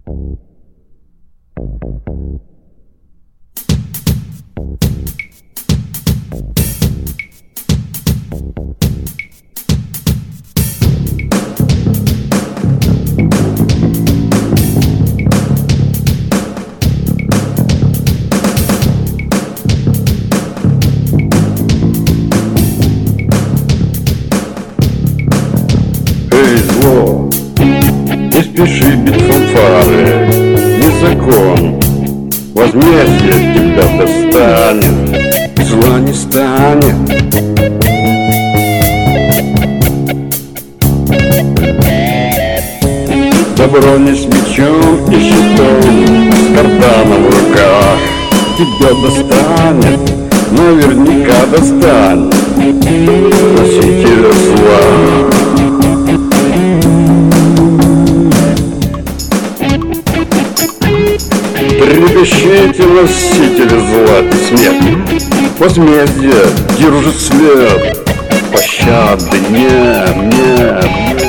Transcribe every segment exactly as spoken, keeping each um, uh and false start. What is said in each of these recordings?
Эй, зло, не спеши бить фанфары, не закон, возмездие тебя достанет, зла не станет. Добро не с мечом и щитом, с картаном в руках тебя достанет, наверняка достанет носителя зла. Трепещите, носители зла и смерти, возмездие держит след, пощады нет, нет, нет.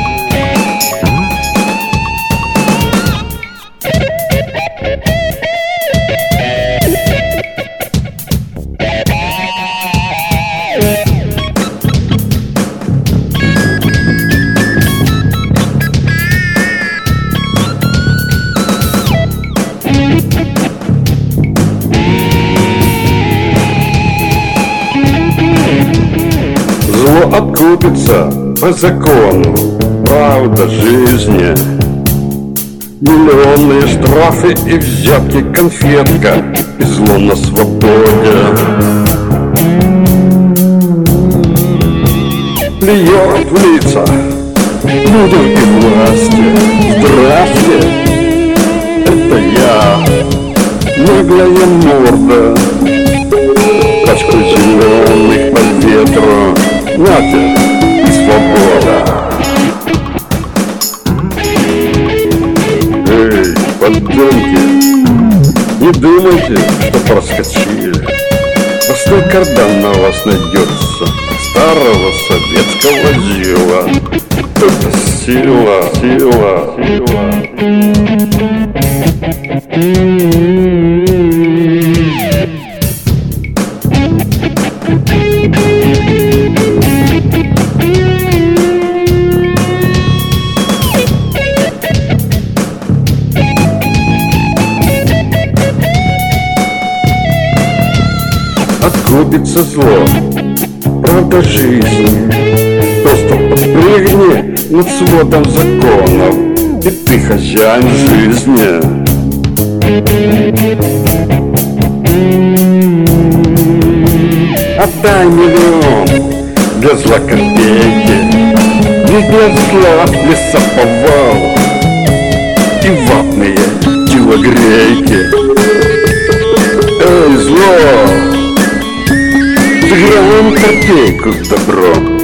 Зло откупится по закону, правда жизни. Миллионные штрафы и взятки, конфетка, и зло на свободе. Плюет в лица людям и власти. Здрасте, это я, наглая морда, пачка зеленых по ветру. Нате, и свобода. Эй, подонки, не думайте, что проскочили. Простой кардан на вас найдется, старого советского зила. Это сила, сила, сила. Откупится зло, правда жизни. Просто подпрыгни над сводом законов, и ты хозяин жизни. Отдай миллион для зла копейки, не для зла лесоповал и ватные телогрейки. Эй, зло, сыграем копейку с добром.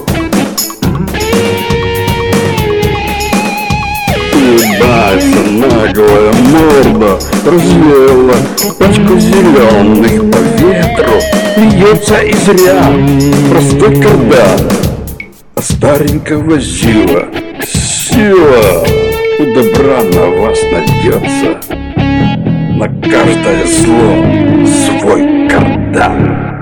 Улыбается наглая морда, развеяла пачку зеленых по ветру. Льется и зря простой кардан, а старенького зила. Сила у добра на вас найдется, на каждое зло свой кардан.